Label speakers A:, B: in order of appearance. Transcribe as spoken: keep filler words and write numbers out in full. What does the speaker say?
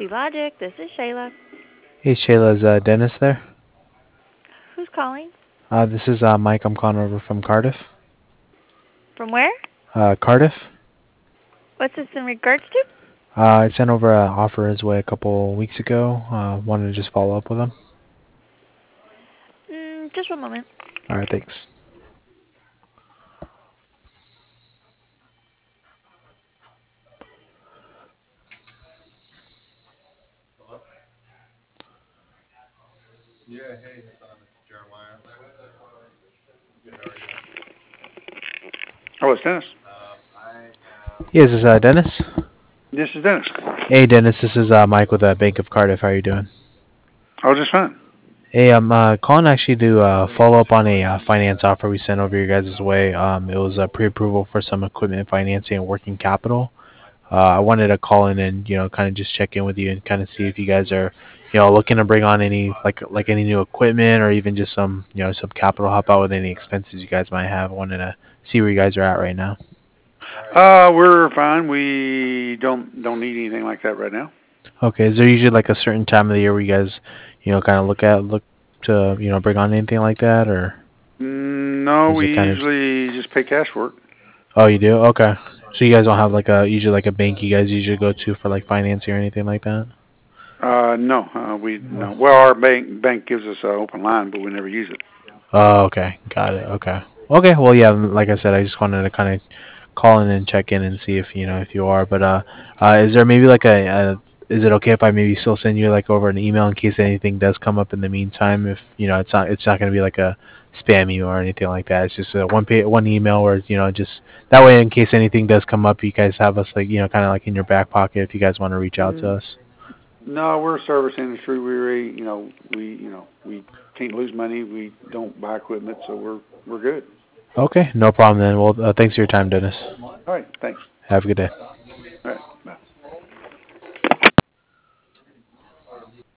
A: Logic. This is Shayla.
B: Hey Shayla, is uh, Dennis there?
A: Who's calling?
B: Uh, this is uh, Mike. I'm calling over from Cardiff.
A: From where?
B: Uh, Cardiff.
A: What's this in regards to?
B: Uh, I sent over an offer his way a couple weeks ago. Uh, wanted to just follow up with him.
A: Mm, just one moment.
B: All right, thanks.
C: Oh, it's Dennis.
B: Yes, this is uh, Dennis.
C: This is Dennis.
B: Hey Dennis, this is uh, Mike with the Bank of Cardiff. How are you doing?
C: Oh, just fine.
B: Hey, I'm uh, calling actually to uh, follow up on a uh, finance offer we sent over your guys' way. Um, it was a pre-approval for some equipment financing and working capital. Uh, I wanted to call in and you know kind of just check in with you and kind of see if you guys are you know looking to bring on any like like any new equipment or even just some you know some capital help out with any expenses you guys might have. I wanted to see where you guys are at right now.
C: Uh, we're fine. We don't don't need anything like that right now.
B: Okay, is there usually like a certain time of the year where you guys you know kind of look at look to you know bring on anything like that, or
C: Mm, No,
B: is
C: we
B: it kind of
C: usually just pay cash for it.
B: oh you do okay, so you guys don't have like a usually like a bank you guys usually go to for like financing or anything like that?
C: Uh, no, uh, we no. Well, our bank bank gives us an open line, but we never use it.
B: Oh, okay. Got it. Okay. Okay. Well, yeah, like I said, I just wanted to kind of call in and check in and see if, you know, if you are. But uh, uh, is there maybe like a, a is it okay if I maybe still send you like over an email in case anything does come up in the meantime? If, you know, it's not it's not going to be like a spam email or anything like that. It's just a one pay, one email or, you know, just that way in case anything does come up, you guys have us like, you know, kind of like in your back pocket if you guys want to reach out to
C: Mm,
B: us.
C: no, we're a service industry. We really, you know, we you know we can't lose money. We don't buy equipment, so we're we're good.
B: Okay. No problem then. Well, uh, thanks for your time, Dennis.
C: All right, thanks.
B: Have a good day.